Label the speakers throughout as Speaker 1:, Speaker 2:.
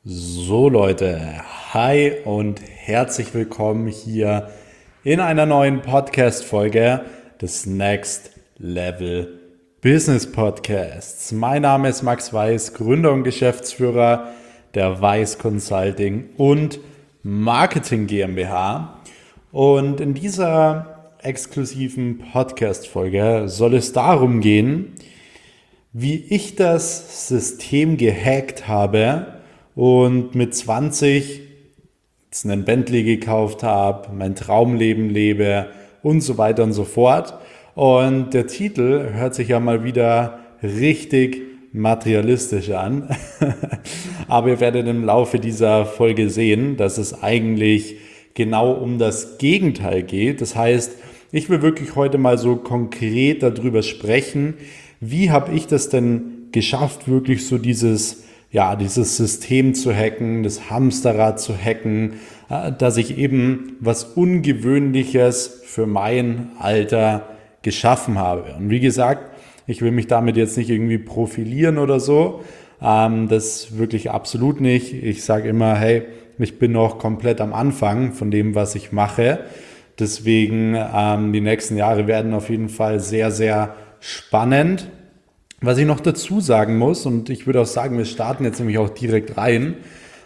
Speaker 1: So Leute, hi und herzlich willkommen hier in einer neuen Podcast-Folge des Next Level Business Podcasts. Mein Name ist Max Weiß, Gründer und Geschäftsführer der Weiß Consulting und Marketing GmbH. Und in dieser exklusiven Podcast-Folge soll es darum gehen, wie ich das System gehackt habe und mit 20 jetzt einen Bentley gekauft habe, mein Traumleben lebe und so weiter und so fort. Und der Titel hört sich ja mal wieder richtig materialistisch an. Aber ihr werdet im Laufe dieser Folge sehen, dass es eigentlich genau um das Gegenteil geht. Das heißt, ich will wirklich heute mal so konkret darüber sprechen, wie habe ich das denn geschafft, wirklich so dieses System zu hacken, das Hamsterrad zu hacken, dass ich eben was Ungewöhnliches für mein Alter geschaffen habe. Und wie gesagt, ich will mich damit jetzt nicht irgendwie profilieren oder so. Das wirklich absolut nicht. Ich sage immer, hey, ich bin noch komplett am Anfang von dem, was ich mache. Deswegen die nächsten Jahre werden auf jeden Fall sehr, sehr spannend. Was ich noch dazu sagen muss, und ich würde auch sagen, wir starten jetzt nämlich auch direkt rein.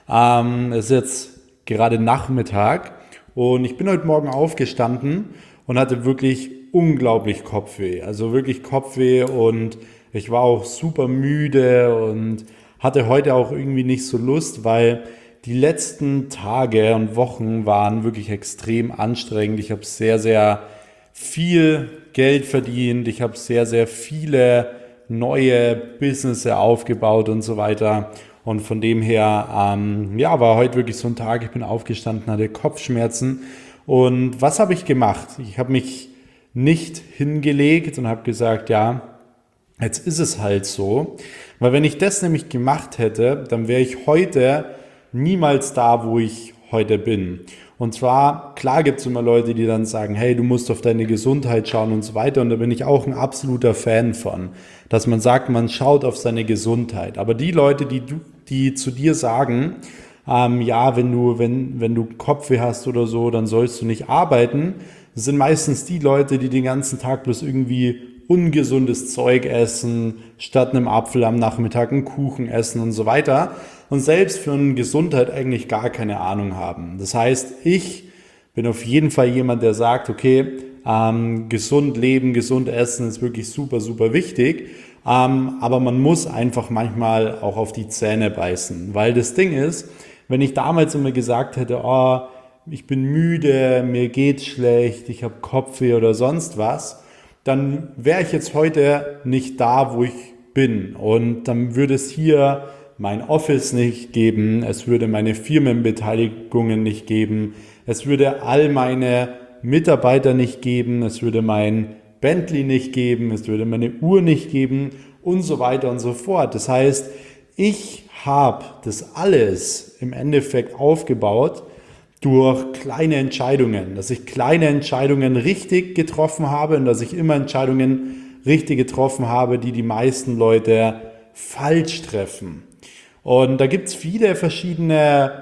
Speaker 1: Es ist jetzt gerade Nachmittag und ich bin heute Morgen aufgestanden und hatte wirklich unglaublich Kopfweh. Also wirklich Kopfweh und ich war auch super müde und hatte heute auch irgendwie nicht so Lust, weil die letzten Tage und Wochen waren wirklich extrem anstrengend. Ich habe sehr, sehr viel Geld verdient. Ich habe sehr, sehr viele neue Businesses aufgebaut und so weiter. Und von dem her, war heute wirklich so ein Tag, ich bin aufgestanden, hatte Kopfschmerzen. Und was habe ich gemacht? Ich habe mich nicht hingelegt und habe gesagt, ja, jetzt ist es halt so. Weil wenn ich das nämlich gemacht hätte, dann wäre ich heute niemals da, wo ich heute bin. Und zwar, klar gibt es immer Leute, die dann sagen, hey, du musst auf deine Gesundheit schauen und so weiter. Und da bin ich auch ein absoluter Fan von, dass man sagt, man schaut auf seine Gesundheit. Aber die Leute, die zu dir sagen, wenn du Kopfweh hast oder so, dann sollst du nicht arbeiten, das sind meistens die Leute, die den ganzen Tag bloß irgendwie ungesundes Zeug essen, statt einem Apfel am Nachmittag einen Kuchen essen und so weiter und selbst für eine Gesundheit eigentlich gar keine Ahnung haben. Das heißt, ich bin auf jeden Fall jemand, der sagt, okay, gesund leben, gesund essen ist wirklich super, super wichtig, aber man muss einfach manchmal auch auf die Zähne beißen, weil das Ding ist, wenn ich damals immer gesagt hätte, oh, ich bin müde, mir geht's schlecht, ich habe Kopfweh oder sonst was, dann wäre ich jetzt heute nicht da, wo ich bin. Und dann würde es hier mein Office nicht geben, es würde meine Firmenbeteiligungen nicht geben, es würde all meine Mitarbeiter nicht geben, es würde mein Bentley nicht geben, es würde meine Uhr nicht geben und so weiter und so fort. Das heißt, ich habe das alles im Endeffekt aufgebaut durch kleine Entscheidungen, dass ich kleine Entscheidungen richtig getroffen habe und dass ich immer Entscheidungen richtig getroffen habe, die die meisten Leute falsch treffen. Und da gibt es viele verschiedene,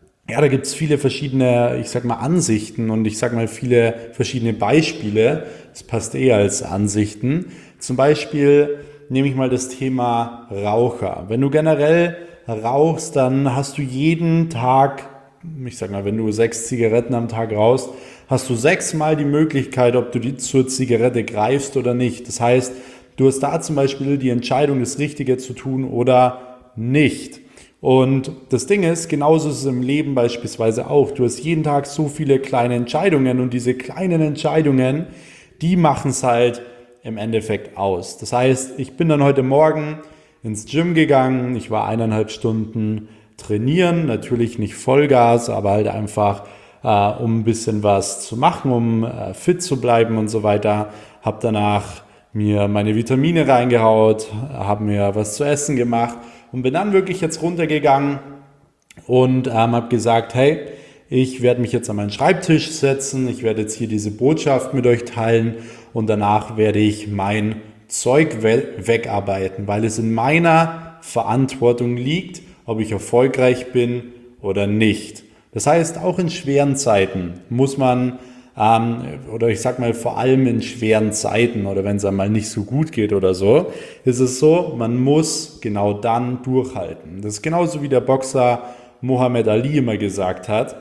Speaker 1: ich sag mal, Ansichten und ich sag mal viele verschiedene Beispiele. Das passt eher als Ansichten. Zum Beispiel nehme ich mal das Thema Raucher. Wenn du generell rauchst, dann hast du jeden Tag, ich sag mal, wenn du 6 Zigaretten am Tag rauchst, hast du 6 Mal die Möglichkeit, ob du zur Zigarette greifst oder nicht. Das heißt, du hast da zum Beispiel die Entscheidung, das Richtige zu tun oder nicht. Und das Ding ist, genauso ist es im Leben beispielsweise auch. Du hast jeden Tag so viele kleine Entscheidungen und diese kleinen Entscheidungen, die machen es halt im Endeffekt aus. Das heißt, ich bin dann heute Morgen ins Gym gegangen, ich war 1,5 Stunden trainieren, natürlich nicht Vollgas, aber halt einfach, um ein bisschen was zu machen, um fit zu bleiben und so weiter. Habe danach mir meine Vitamine reingehaut, habe mir was zu essen gemacht und bin dann wirklich jetzt runtergegangen und habe gesagt, hey, ich werde mich jetzt an meinen Schreibtisch setzen, ich werde jetzt hier diese Botschaft mit euch teilen und danach werde ich mein Zeug wegarbeiten, weil es in meiner Verantwortung liegt ob ich erfolgreich bin oder nicht. Das heißt, auch in schweren Zeiten muss man, oder ich sag mal vor allem in schweren Zeiten oder wenn es einmal nicht so gut geht oder so, ist es so, man muss genau dann durchhalten. Das ist genauso wie der Boxer Muhammad Ali immer gesagt hat.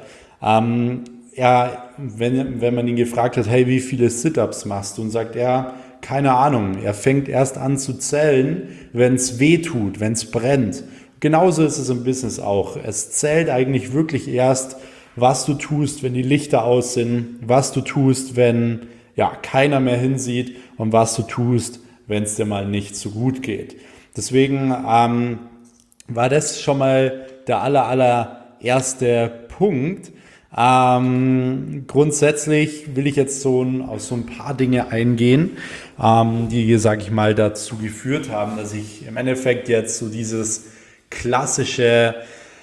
Speaker 1: Wenn man ihn gefragt hat, hey, wie viele Sit-Ups machst du? Und sagt er, keine Ahnung, er fängt erst an zu zählen, wenn es weh tut, wenn es brennt. Genauso ist es im Business auch. Es zählt eigentlich wirklich erst, was du tust, wenn die Lichter aus sind, was du tust, wenn keiner mehr hinsieht und was du tust, wenn es dir mal nicht so gut geht. Deswegen war das schon mal der allererste Punkt. Grundsätzlich will ich jetzt auf so ein paar Dinge eingehen, die, sage ich mal, dazu geführt haben, dass ich im Endeffekt jetzt so dieses klassische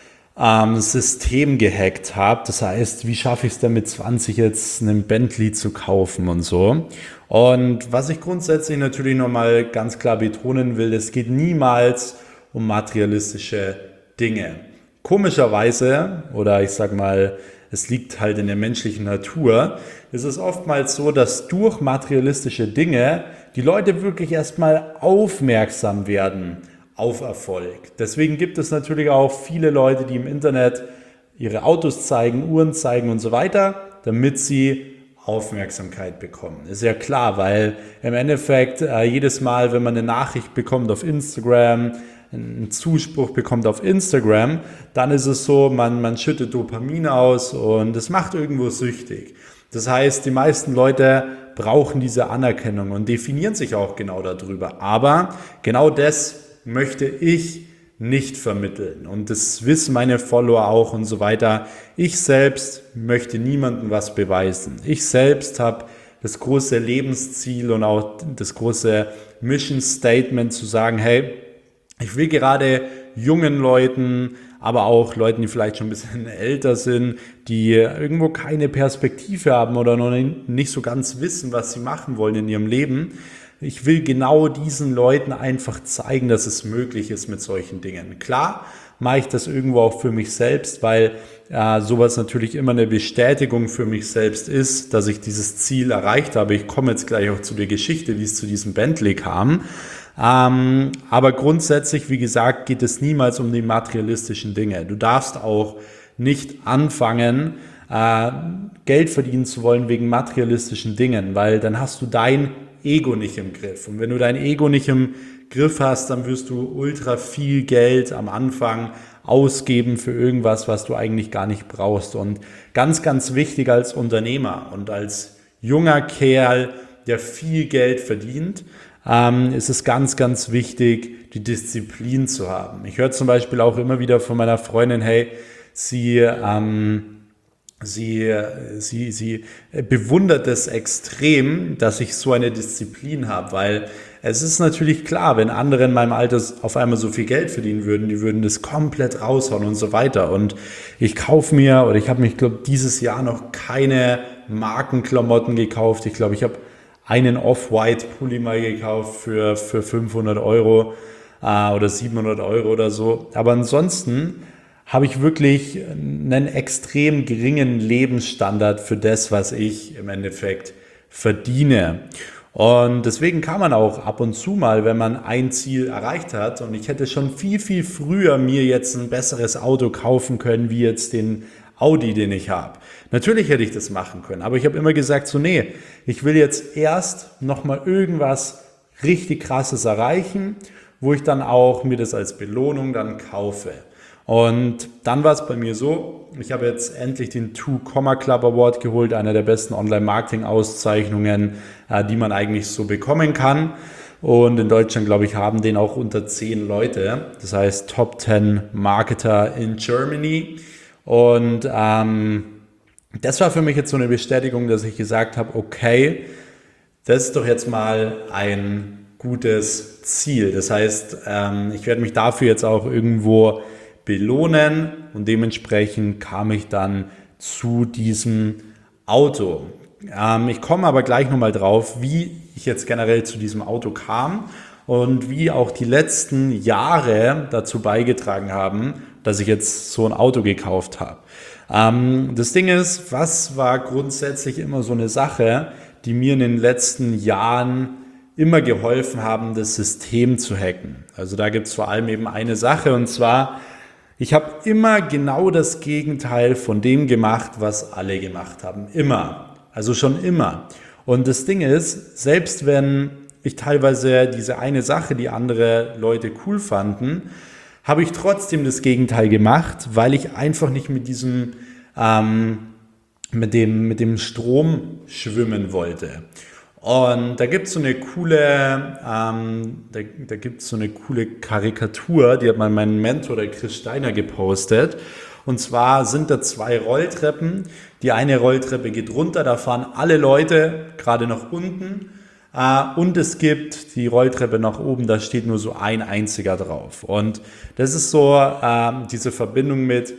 Speaker 1: System gehackt habe. Das heißt, wie schaffe ich es denn mit 20 jetzt einen Bentley zu kaufen und so. Und was ich grundsätzlich natürlich nochmal ganz klar betonen will, es geht niemals um materialistische Dinge. Komischerweise, oder ich sag mal, es liegt halt in der menschlichen Natur, ist es oftmals so, dass durch materialistische Dinge die Leute wirklich erstmal aufmerksam werden auf Erfolg. Deswegen gibt es natürlich auch viele Leute, die im Internet ihre Autos zeigen, Uhren zeigen und so weiter, damit sie Aufmerksamkeit bekommen. Ist ja klar, weil im Endeffekt jedes Mal, wenn man eine Nachricht bekommt auf Instagram, einen Zuspruch bekommt auf Instagram, dann ist es so, man schüttet Dopamin aus und es macht irgendwo süchtig. Das heißt, die meisten Leute brauchen diese Anerkennung und definieren sich auch genau darüber. Aber genau das möchte ich nicht vermitteln und das wissen meine Follower auch und so weiter. Ich selbst möchte niemandem was beweisen. Ich selbst habe das große Lebensziel und auch das große Mission Statement zu sagen, hey, ich will gerade jungen Leuten, aber auch Leuten, die vielleicht schon ein bisschen älter sind, die irgendwo keine Perspektive haben oder noch nicht so ganz wissen, was sie machen wollen in ihrem Leben. Ich will genau diesen Leuten einfach zeigen, dass es möglich ist mit solchen Dingen. Klar mache ich das irgendwo auch für mich selbst, weil sowas natürlich immer eine Bestätigung für mich selbst ist, dass ich dieses Ziel erreicht habe. Ich komme jetzt gleich auch zu der Geschichte, wie es zu diesem Bentley kam. Aber grundsätzlich, wie gesagt, geht es niemals um die materialistischen Dinge. Du darfst auch nicht anfangen, Geld verdienen zu wollen wegen materialistischen Dingen, weil dann hast du dein Ego nicht im Griff. Und wenn du dein Ego nicht im Griff hast, dann wirst du ultra viel Geld am Anfang ausgeben für irgendwas, was du eigentlich gar nicht brauchst. Und ganz, ganz wichtig als Unternehmer und als junger Kerl, der viel Geld verdient, ist es ganz, ganz wichtig, die Disziplin zu haben. Ich höre zum Beispiel auch immer wieder von meiner Freundin, hey, sie bewundert es extrem, dass ich so eine Disziplin habe, weil es ist natürlich klar, wenn andere in meinem Alter auf einmal so viel Geld verdienen würden, die würden das komplett raushauen und so weiter. Und ich kaufe mir, oder ich habe mir, glaube dieses Jahr noch keine Markenklamotten gekauft. Ich glaube, ich habe einen Off-White-Pulli mal gekauft für 500 Euro oder 700 Euro oder so. Aber ansonsten habe ich wirklich einen extrem geringen Lebensstandard für das, was ich im Endeffekt verdiene. Und deswegen kann man auch ab und zu mal, wenn man ein Ziel erreicht hat, und ich hätte schon viel, viel früher mir jetzt ein besseres Auto kaufen können, wie jetzt den Audi, den ich habe. Natürlich hätte ich das machen können, aber ich habe immer gesagt, so nee, ich will jetzt erst nochmal irgendwas richtig Krasses erreichen, wo ich dann auch mir das als Belohnung dann kaufe. Und dann war es bei mir so, ich habe jetzt endlich den 2 Comma Club Award geholt, einer der besten Online-Marketing-Auszeichnungen, die man eigentlich so bekommen kann. Und in Deutschland, glaube ich, haben den auch unter 10 Leute. Das heißt Top 10 Marketer in Germany. Und das war für mich jetzt so eine Bestätigung, dass ich gesagt habe, okay, das ist doch jetzt mal ein gutes Ziel. Das heißt, ich werde mich dafür jetzt auch irgendwo belohnen und dementsprechend kam ich dann zu diesem Auto. Ich komme aber gleich nochmal drauf, wie ich jetzt generell zu diesem Auto kam und wie auch die letzten Jahre dazu beigetragen haben, dass ich jetzt so ein Auto gekauft habe. Das Ding ist, was war grundsätzlich immer so eine Sache, die mir in den letzten Jahren immer geholfen haben, das System zu hacken. Also da gibt es vor allem eben eine Sache, und zwar, ich habe immer genau das Gegenteil von dem gemacht, was alle gemacht haben. Immer. Also schon immer. Und das Ding ist, selbst wenn ich teilweise diese eine Sache, die andere Leute cool fanden, habe ich trotzdem das Gegenteil gemacht, weil ich einfach nicht mit diesem mit dem Strom schwimmen wollte. Und da gibt es so eine coole, Karikatur, die hat mal mein Mentor, der Chris Steiner, gepostet. Und zwar sind da 2 Rolltreppen. Die eine Rolltreppe geht runter, da fahren alle Leute gerade nach unten. Und es gibt die Rolltreppe nach oben, da steht nur so ein einziger drauf. Und das ist so diese Verbindung mit,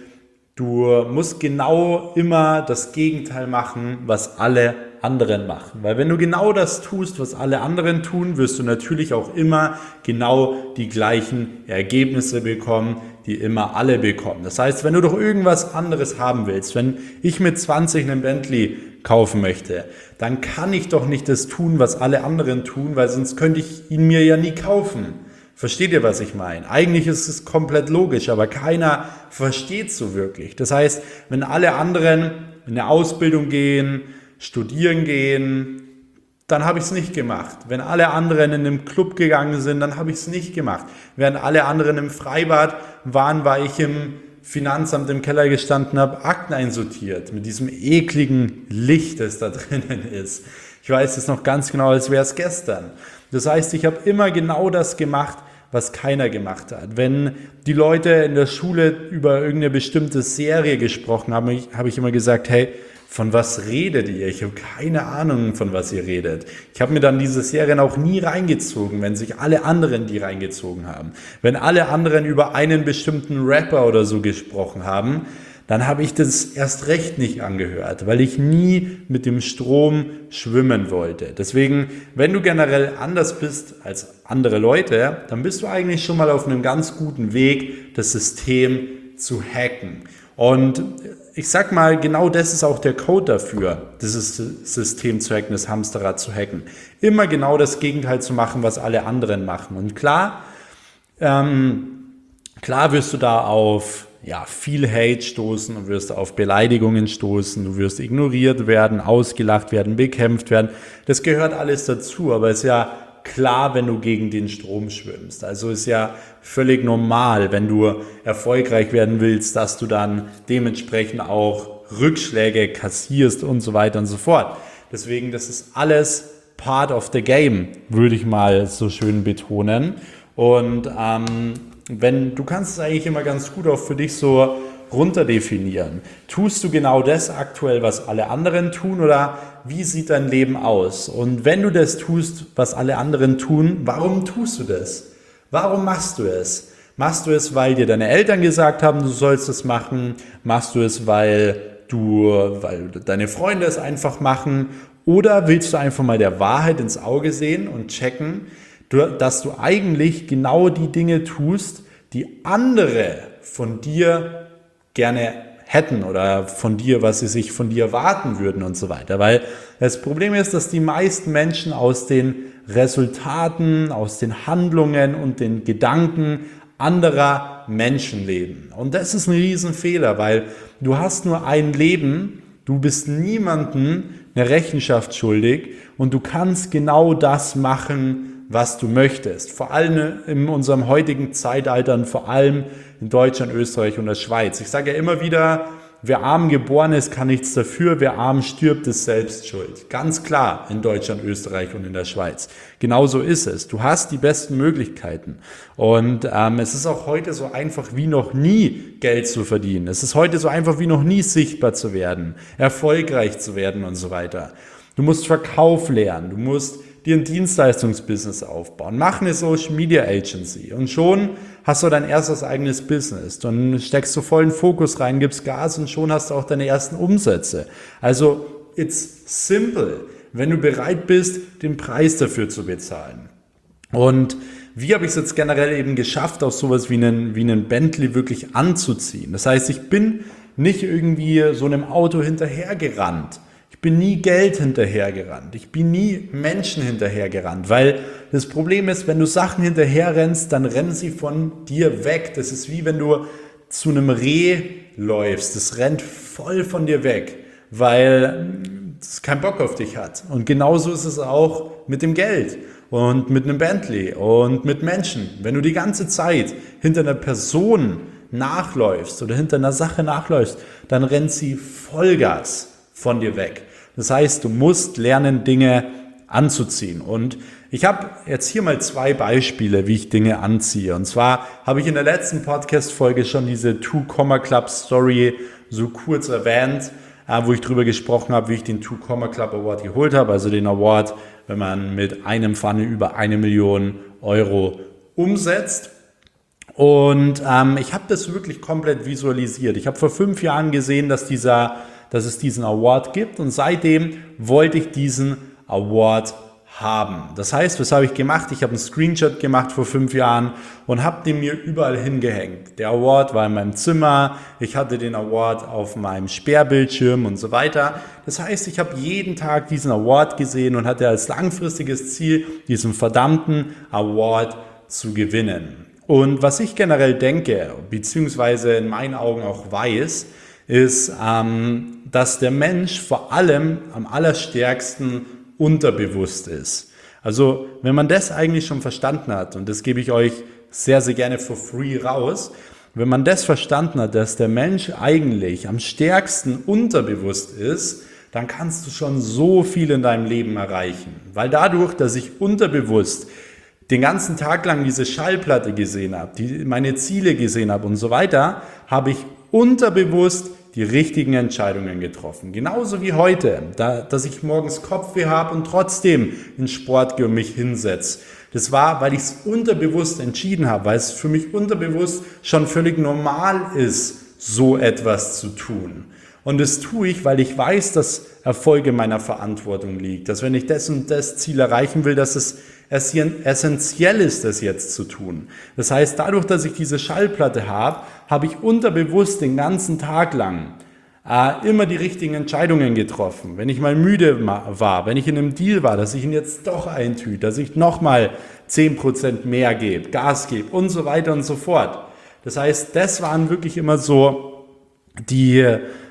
Speaker 1: du musst genau immer das Gegenteil machen, was alle anderen machen. Weil wenn du genau das tust, was alle anderen tun, wirst du natürlich auch immer genau die gleichen Ergebnisse bekommen, die immer alle bekommen. Das heißt, wenn du doch irgendwas anderes haben willst, wenn ich mit 20 einen Bentley kaufen möchte, dann kann ich doch nicht das tun, was alle anderen tun, weil sonst könnte ich ihn mir ja nie kaufen. Versteht ihr, was ich meine? Eigentlich ist es komplett logisch, aber keiner versteht es so wirklich. Das heißt, wenn alle anderen in eine Ausbildung gehen, studieren gehen, dann habe ich es nicht gemacht. Wenn alle anderen in einem Club gegangen sind, dann habe ich es nicht gemacht. Während alle anderen im Freibad waren, war ich im Finanzamt im Keller gestanden, habe Akten einsortiert mit diesem ekligen Licht, das da drinnen ist. Ich weiß es noch ganz genau, als wäre es gestern. Das heißt, ich habe immer genau das gemacht, was keiner gemacht hat. Wenn die Leute in der Schule über irgendeine bestimmte Serie gesprochen haben, habe ich immer gesagt, hey, von was redet ihr? Ich habe keine Ahnung, von was ihr redet. Ich habe mir dann diese Serien auch nie reingezogen, wenn sich alle anderen die reingezogen haben. Wenn alle anderen über einen bestimmten Rapper oder so gesprochen haben, dann habe ich das erst recht nicht angehört, weil ich nie mit dem Strom schwimmen wollte. Deswegen, wenn du generell anders bist als andere Leute, dann bist du eigentlich schon mal auf einem ganz guten Weg, das System zu hacken. Und ich sag mal, genau das ist auch der Code dafür, dieses System zu hacken, das Hamsterrad zu hacken. Immer genau das Gegenteil zu machen, was alle anderen machen. Und klar wirst du da auf viel Hate stoßen und wirst auf Beleidigungen stoßen, du wirst ignoriert werden, ausgelacht werden, bekämpft werden. Das gehört alles dazu, aber es ist ja klar, wenn du gegen den Strom schwimmst. Also ist ja völlig normal, wenn du erfolgreich werden willst, dass du dann dementsprechend auch Rückschläge kassierst und so weiter und so fort. Deswegen, das ist alles part of the game, würde ich mal so schön betonen. Und du kannst es eigentlich immer ganz gut auch für dich so runterdefinieren. Tust du genau das aktuell, was alle anderen tun, oder wie sieht dein Leben aus? Und wenn du das tust, was alle anderen tun, warum tust du das? Warum machst du es? Machst du es, weil dir deine Eltern gesagt haben, du sollst es machen? Machst du es, weil deine Freunde es einfach machen? Oder willst du einfach mal der Wahrheit ins Auge sehen und checken, dass du eigentlich genau die Dinge tust, die andere von dir gerne hätten oder was sie sich von dir erwarten würden und so weiter. Weil das Problem ist, dass die meisten Menschen aus den Resultaten, aus den Handlungen und den Gedanken anderer Menschen leben. Und das ist ein Riesenfehler, weil du hast nur ein Leben, du bist niemandem eine Rechenschaft schuldig und du kannst genau das machen, was du möchtest. Vor allem in unserem heutigen Zeitalter und vor allem in Deutschland, Österreich und der Schweiz. Ich sage ja immer wieder, wer arm geboren ist, kann nichts dafür. Wer arm stirbt, ist selbst schuld. Ganz klar in Deutschland, Österreich und in der Schweiz. Genauso ist es. Du hast die besten Möglichkeiten. Und es ist auch heute so einfach wie noch nie, Geld zu verdienen. Es ist heute so einfach wie noch nie, sichtbar zu werden, erfolgreich zu werden und so weiter. Du musst Verkauf lernen. Du musst dir ein Dienstleistungsbusiness aufbauen. Mach eine Social Media Agency und schon hast du dein erstes eigenes Business. Dann steckst du vollen Fokus rein, gibst Gas und schon hast du auch deine ersten Umsätze. Also it's simple, wenn du bereit bist, den Preis dafür zu bezahlen. Und wie habe ich es jetzt generell eben geschafft, auch sowas wie einen Bentley wirklich anzuziehen? Das heißt, ich bin nicht irgendwie so einem Auto hinterhergerannt. Ich bin nie Geld hinterhergerannt. Ich bin nie Menschen hinterhergerannt, weil das Problem ist, wenn du Sachen hinterherrennst, dann rennen sie von dir weg. Das ist wie wenn du zu einem Reh läufst. Das rennt voll von dir weg, weil es keinen Bock auf dich hat. Und genauso ist es auch mit dem Geld und mit einem Bentley und mit Menschen. Wenn du die ganze Zeit hinter einer Person nachläufst oder hinter einer Sache nachläufst, dann rennt sie Vollgas von dir weg. Das heißt, du musst lernen, Dinge anzuziehen. Und ich habe jetzt hier mal 2 Beispiele, wie ich Dinge anziehe. Und zwar habe ich in der letzten Podcast-Folge schon diese Two Comma Club Story so kurz erwähnt, wo ich drüber gesprochen habe, wie ich den Two Comma Club Award geholt habe. Also den Award, wenn man mit einem Funnel über 1 Million Euro umsetzt. Und ich habe das wirklich komplett visualisiert. Ich habe vor 5 Jahren gesehen, dass es diesen Award gibt, und seitdem wollte ich diesen Award haben. Das heißt, was habe ich gemacht? Ich habe einen Screenshot gemacht vor 5 Jahren und habe den mir überall hingehängt. Der Award war in meinem Zimmer, ich hatte den Award auf meinem Sperrbildschirm und so weiter. Das heißt, ich habe jeden Tag diesen Award gesehen und hatte als langfristiges Ziel, diesen verdammten Award zu gewinnen. Und was ich generell denke, beziehungsweise in meinen Augen auch weiß, ist, dass der Mensch vor allem am allerstärksten unterbewusst ist. Also wenn man das eigentlich schon verstanden hat, und das gebe ich euch sehr, sehr gerne for free raus, wenn man das verstanden hat, dass der Mensch eigentlich am stärksten unterbewusst ist, dann kannst du schon so viel in deinem Leben erreichen. Weil dadurch, dass ich unterbewusst den ganzen Tag lang diese Schallplatte gesehen habe, meine Ziele gesehen habe und so weiter, habe ich unterbewusst die richtigen Entscheidungen getroffen. Genauso wie heute, dass ich morgens Kopfweh habe und trotzdem in Sport gehe und mich hinsetze. Das war, weil ich es unterbewusst entschieden habe, weil es für mich unterbewusst schon völlig normal ist, so etwas zu tun. Und das tue ich, weil ich weiß, dass Erfolg in meiner Verantwortung liegt. Dass wenn ich das und das Ziel erreichen will, dass es essentiell ist, das jetzt zu tun. Das heißt, dadurch, dass ich diese Schallplatte habe, habe ich unterbewusst den ganzen Tag lang immer die richtigen Entscheidungen getroffen. Wenn ich mal müde war, wenn ich in einem Deal war, dass ich ihn jetzt doch eintüte, dass ich nochmal 10% mehr gebe, Gas gebe und so weiter und so fort. Das heißt, das waren wirklich immer so die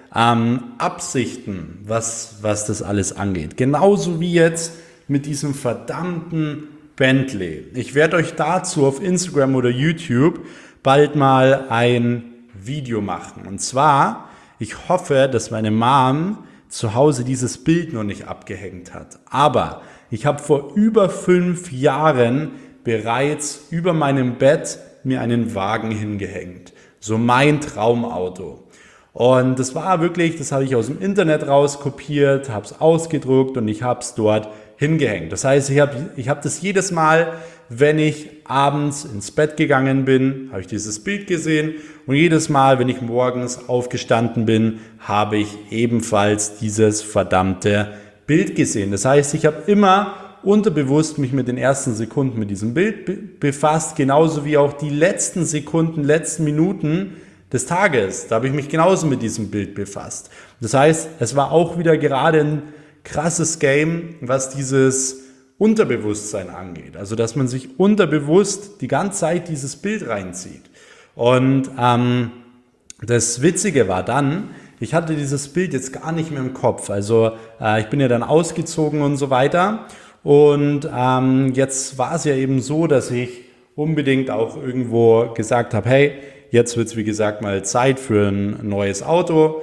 Speaker 1: Absichten, was das alles angeht. Genauso wie jetzt mit diesem verdammten Bentley. Ich werde euch dazu auf Instagram oder YouTube bald mal ein Video machen. Und zwar, ich hoffe, dass meine Mom zu Hause dieses Bild noch nicht abgehängt hat. Aber ich habe vor über 5 Jahren bereits über meinem Bett mir einen Wagen hingehängt. So mein Traumauto. Und das war wirklich, das habe ich aus dem Internet rauskopiert, habe es ausgedruckt und ich habe es dort hingehängt. Das heißt, ich habe das jedes Mal, wenn ich abends ins Bett gegangen bin, habe ich dieses Bild gesehen, und jedes Mal, wenn ich morgens aufgestanden bin, habe ich ebenfalls dieses verdammte Bild gesehen. Das heißt, ich habe immer unterbewusst mich mit den ersten Sekunden mit diesem Bild befasst, genauso wie auch die letzten Sekunden, letzten Minuten des Tages. Da habe ich mich genauso mit diesem Bild befasst. Das heißt, es war auch wieder gerade ein krasses Game, was dieses Unterbewusstsein angeht. Also, dass man sich unterbewusst die ganze Zeit dieses Bild reinzieht. Und das Witzige war dann, ich hatte dieses Bild jetzt gar nicht mehr im Kopf. Also ich bin ja dann ausgezogen und so weiter. Und jetzt war es ja eben so, dass ich unbedingt auch irgendwo gesagt habe, hey, jetzt wird es, wie gesagt, mal Zeit für ein neues Auto.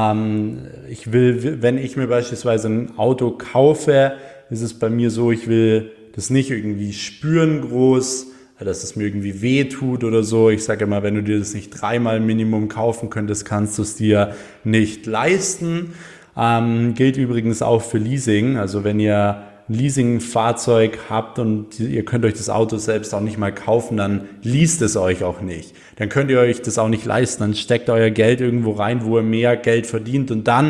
Speaker 1: Ich will, wenn ich mir beispielsweise ein Auto kaufe, ist es bei mir so, ich will das nicht irgendwie spüren groß, dass es mir irgendwie weh tut oder so. Ich sage immer, wenn du dir das nicht 3-mal Minimum kaufen könntest, kannst du es dir nicht leisten. Gilt übrigens auch für Leasing. Also wenn ihr ein Leasingfahrzeug habt und ihr könnt euch das Auto selbst auch nicht mal kaufen, dann least es euch auch nicht. Dann könnt ihr euch das auch nicht leisten. Dann steckt euer Geld irgendwo rein, wo ihr mehr Geld verdient, und dann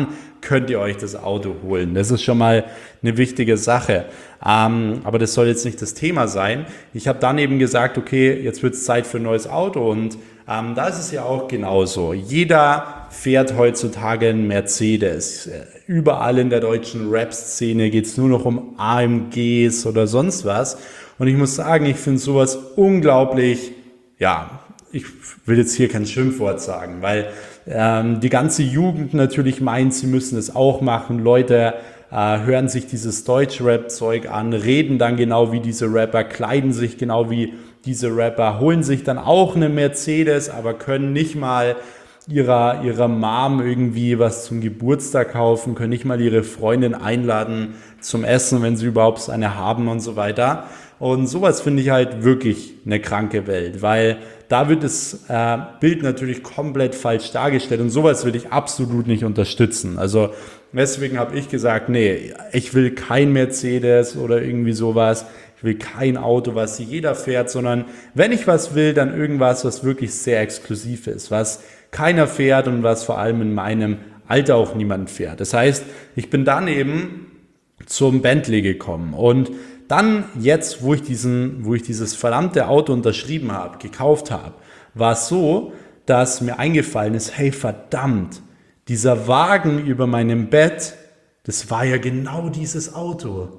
Speaker 1: könnt ihr euch das Auto holen. Das ist schon mal eine wichtige Sache. Aber das soll jetzt nicht das Thema sein. Ich habe dann eben gesagt, okay, jetzt wird es Zeit für ein neues Auto und da ist es ja auch genauso. Jeder fährt heutzutage einen Mercedes. Überall in der deutschen Rap-Szene geht es nur noch um AMGs oder sonst was. Und ich muss sagen, ich finde sowas unglaublich, ja, ich will jetzt hier kein Schimpfwort sagen, weil die ganze Jugend natürlich meint, sie müssen es auch machen. Leute hören sich dieses Deutsch-Rap-Zeug an, reden dann genau wie diese Rapper, kleiden sich genau wie diese Rapper, holen sich dann auch eine Mercedes, aber können nicht mal ihrer Mom irgendwie was zum Geburtstag kaufen, können nicht mal ihre Freundin einladen zum Essen, wenn sie überhaupt eine haben und so weiter. Und sowas finde ich halt wirklich eine kranke Welt, weil da wird das Bild natürlich komplett falsch dargestellt und sowas will ich absolut nicht unterstützen. Also deswegen habe ich gesagt, nee, ich will kein Mercedes oder irgendwie sowas. Ich will kein Auto, was jeder fährt, sondern wenn ich was will, dann irgendwas, was wirklich sehr exklusiv ist, was keiner fährt und was vor allem in meinem Alter auch niemand fährt. Das heißt, ich bin dann eben zum Bentley gekommen und dann jetzt, wo ich dieses verdammte Auto unterschrieben habe, gekauft habe, war es so, dass mir eingefallen ist, hey verdammt, dieser Wagen über meinem Bett, das war ja genau dieses Auto.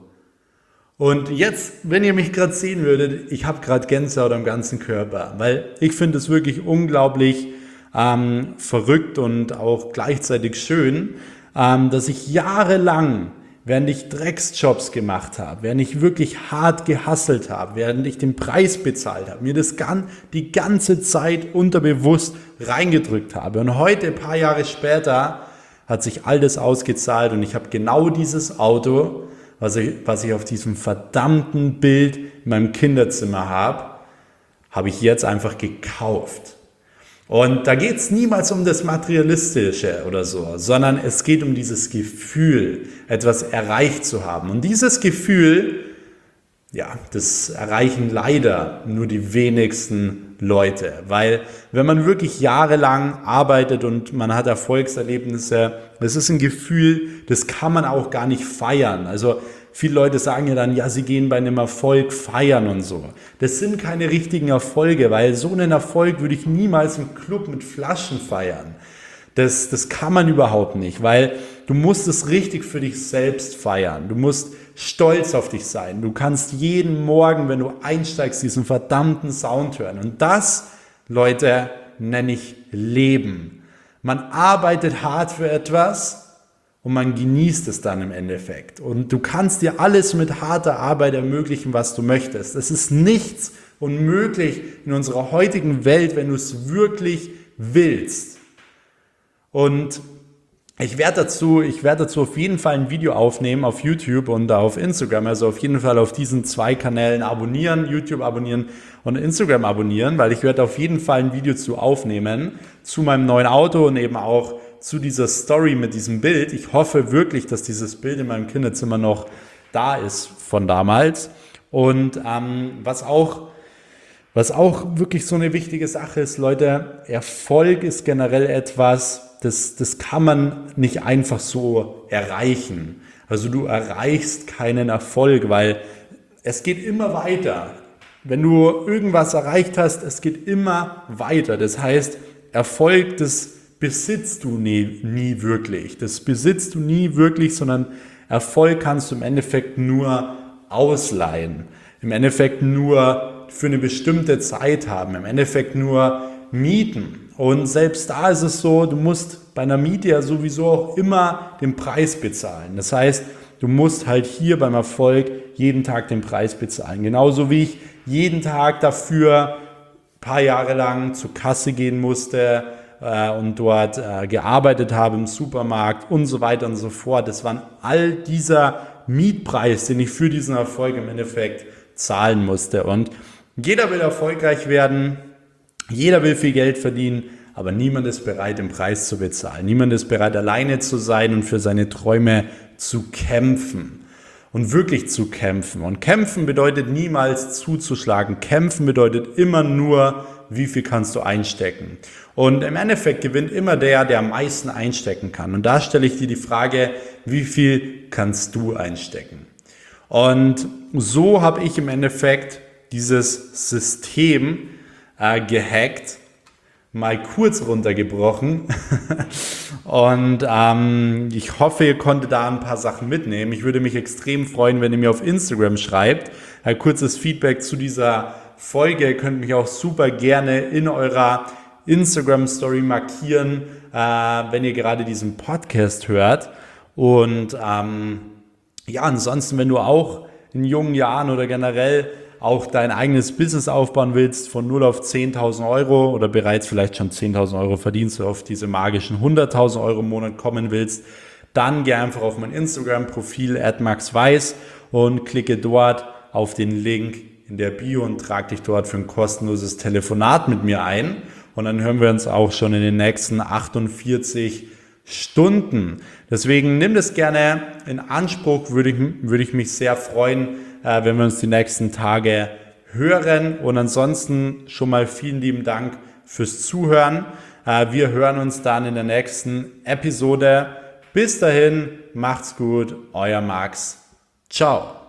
Speaker 1: Und jetzt, wenn ihr mich gerade sehen würdet, ich habe gerade Gänsehaut am ganzen Körper, weil ich finde es wirklich unglaublich verrückt und auch gleichzeitig schön, dass ich jahrelang, während ich Drecksjobs gemacht habe, während ich wirklich hart gehustelt habe, während ich den Preis bezahlt habe, mir das die ganze Zeit unterbewusst reingedrückt habe. Und heute, ein paar Jahre später, hat sich all das ausgezahlt und ich habe genau dieses Auto, was ich auf diesem verdammten Bild in meinem Kinderzimmer habe ich jetzt einfach gekauft. Und da geht es niemals um das Materialistische oder so, sondern es geht um dieses Gefühl, etwas erreicht zu haben. Und dieses Gefühl, ja, das erreichen leider nur die wenigsten Leute, weil wenn man wirklich jahrelang arbeitet und man hat Erfolgserlebnisse, das ist ein Gefühl, das kann man auch gar nicht feiern. Also viele Leute sagen ja dann, ja, sie gehen bei einem Erfolg feiern und so. Das sind keine richtigen Erfolge, weil so einen Erfolg würde ich niemals im Club mit Flaschen feiern. Das kann man überhaupt nicht, weil du musst es richtig für dich selbst feiern. Du musst stolz auf dich sein. Du kannst jeden Morgen, wenn du einsteigst, diesen verdammten Sound hören. Und das, Leute, nenne ich Leben. Man arbeitet hart für etwas und man genießt es dann im Endeffekt. Und du kannst dir alles mit harter Arbeit ermöglichen, was du möchtest. Es ist nichts unmöglich in unserer heutigen Welt, wenn du es wirklich willst. Und ich werde dazu auf jeden Fall ein Video aufnehmen auf YouTube und auf Instagram, also auf jeden Fall auf diesen 2 Kanälen abonnieren, YouTube abonnieren und Instagram abonnieren, weil ich werde auf jeden Fall ein Video zu aufnehmen, zu meinem neuen Auto und eben auch zu dieser Story mit diesem Bild. Ich hoffe wirklich, dass dieses Bild in meinem Kinderzimmer noch da ist von damals. Und was auch wirklich so eine wichtige Sache ist, Leute, Erfolg ist generell etwas, das kann man nicht einfach so erreichen. Also du erreichst keinen Erfolg, weil es geht immer weiter. Wenn du irgendwas erreicht hast, es geht immer weiter. Das heißt, Erfolg, das besitzt du nie wirklich. Das besitzt du nie wirklich, sondern Erfolg kannst du im Endeffekt nur ausleihen. Im Endeffekt nur für eine bestimmte Zeit haben. Im Endeffekt nur mieten. Und selbst da ist es so, du musst bei einer Miete ja sowieso auch immer den Preis bezahlen. Das heißt, du musst halt hier beim Erfolg jeden Tag den Preis bezahlen. Genauso wie ich jeden Tag dafür ein paar Jahre lang zur Kasse gehen musste und dort gearbeitet habe im Supermarkt und so weiter und so fort. Das war all dieser Mietpreis, den ich für diesen Erfolg im Endeffekt zahlen musste. Und jeder will erfolgreich werden. Jeder will viel Geld verdienen, aber niemand ist bereit, den Preis zu bezahlen. Niemand ist bereit, alleine zu sein und für seine Träume zu kämpfen und wirklich zu kämpfen. Und kämpfen bedeutet niemals zuzuschlagen. Kämpfen bedeutet immer nur wie viel kannst du einstecken. Und im Endeffekt gewinnt immer der, der am meisten einstecken kann. Und da stelle ich dir die Frage, wie viel kannst du einstecken? Und so habe ich im Endeffekt dieses System gehackt, mal kurz runtergebrochen. Und ich hoffe, ihr konntet da ein paar Sachen mitnehmen. Ich würde mich extrem freuen, wenn ihr mir auf Instagram schreibt. Kurzes Feedback zu dieser Folge. Ihr könnt mich auch super gerne in eurer Instagram-Story markieren, wenn ihr gerade diesen Podcast hört. Und ansonsten, wenn du auch in jungen Jahren oder generell auch dein eigenes Business aufbauen willst, von 0 auf 10.000 Euro oder bereits vielleicht schon 10.000 Euro verdienst oder auf diese magischen 100.000 Euro im Monat kommen willst, dann geh einfach auf mein Instagram-Profil @maxweiss und klicke dort auf den Link in der Bio und trag dich dort für ein kostenloses Telefonat mit mir ein. Und dann hören wir uns auch schon in den nächsten 48 Stunden. Deswegen nimm das gerne in Anspruch, würde ich mich sehr freuen, wenn wir uns die nächsten Tage hören. Und ansonsten schon mal vielen lieben Dank fürs Zuhören. Wir hören uns dann in der nächsten Episode. Bis dahin, macht's gut, euer Max. Ciao.